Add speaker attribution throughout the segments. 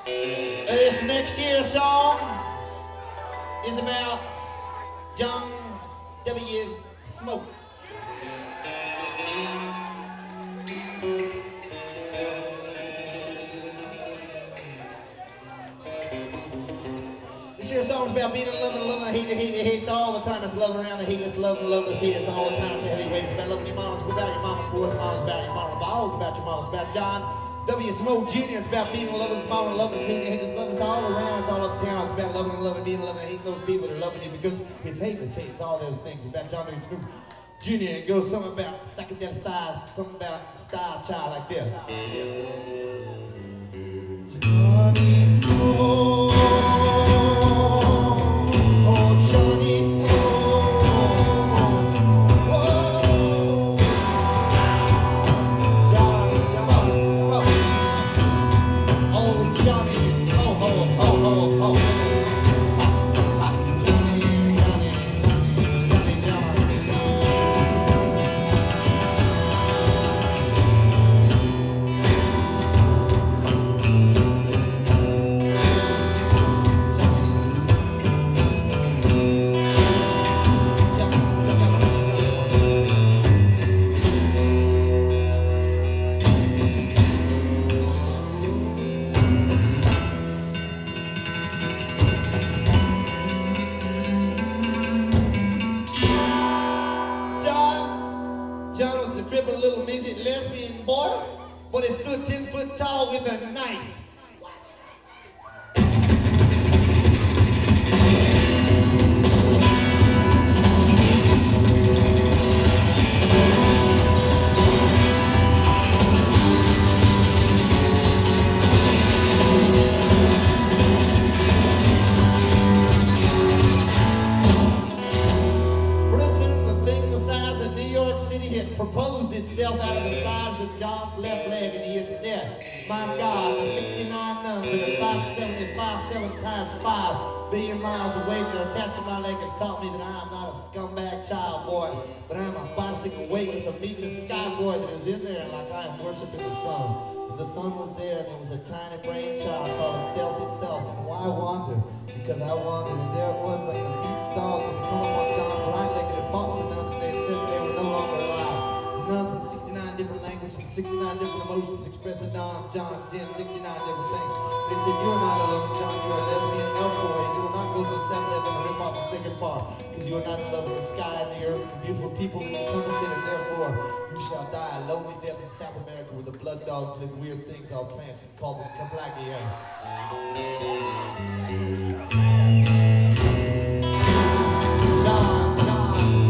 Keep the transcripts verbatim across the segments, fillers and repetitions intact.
Speaker 1: This next year's song is about John W. Smoke. This year's song is about being in love and loving the hate, the hate, the hates all the time. It's loving around the heatless, love and loveless hate. It's all the time. It's a heavyweight. It's about loving your mamas without your mama's force. Mama's about your mama balls, about your mama's about John W. Smoke Junior It's about being in love with his mama and loving his hate, the hateless love. It's all around. It's all up town. It's about loving and loving, being in love and hating those people that are loving you because it's hateless hate. It's all those things. It's about John W. Smoke Junior It goes something about psychedelic size, something about style child like this. Johnny Smoke. John was a crippled little midget lesbian boy, but he stood ten foot tall with a knife. Proposed itself out of the size of John's left leg, and he had said, my God, the sixty-nine nuns that are five seventy-five, seven times five billion miles away that are attached to my leg have taught me that I am not a scumbag child boy, but I am a bicycle weightless, a meatless sky boy that is in there and like I am worshiping the sun. The sun was there, and it was a tiny brain child called itself itself. And why wander? Because I wandered, and there it was like a mutant dog that had come up on John's right leg that had fought with the nuns, and they had said they were no longer alive. Nuns in sixty-nine different languages and sixty-nine different emotions expressed in Don John ten sixty-nine different things. They said, you're not alone, John, you're a lesbian elf boy, and you will not go to the seven eleven and rip off a sticker bar, because you are not in love with the sky and the earth and the beautiful people that encompass it, and therefore you shall die a lonely death in South America where the blood dogs live weird things off plants and call them Caplagia. John, John.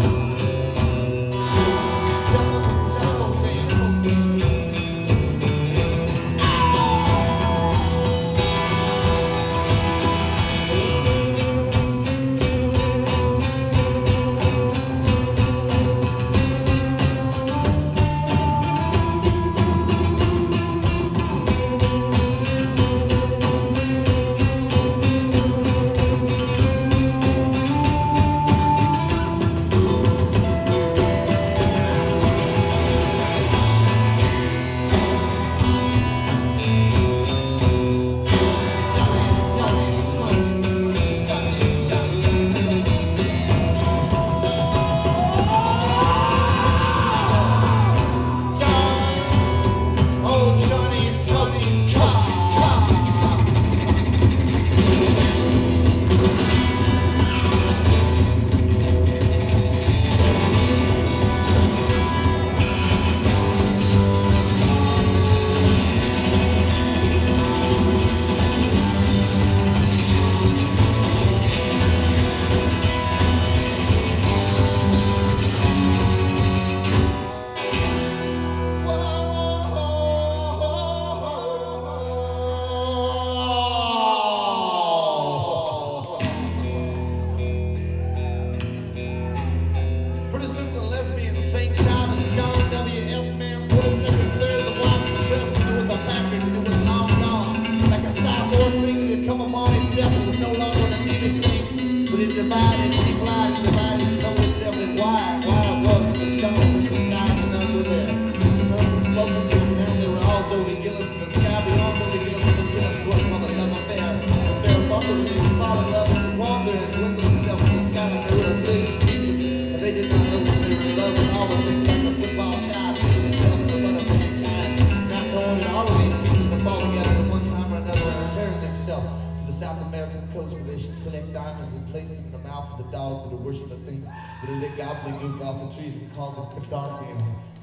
Speaker 1: Spoken to them, now they were all Dobie Gillis in the sky. We all know the Gillis until us, growing on the level. also began to fall in love and wander and dwindle themselves in the sky like they were a billion pieces. But they did not know that they were in love with all the things like a football child thinking itself in the butt of mankind, not knowing that all of these pieces would fall together at one time or another and return themselves to the South American coast where they should collect diamonds and place them in the mouth of the dogs that are worship the things that lick gobbledygook off the trees and call them Cadarmian.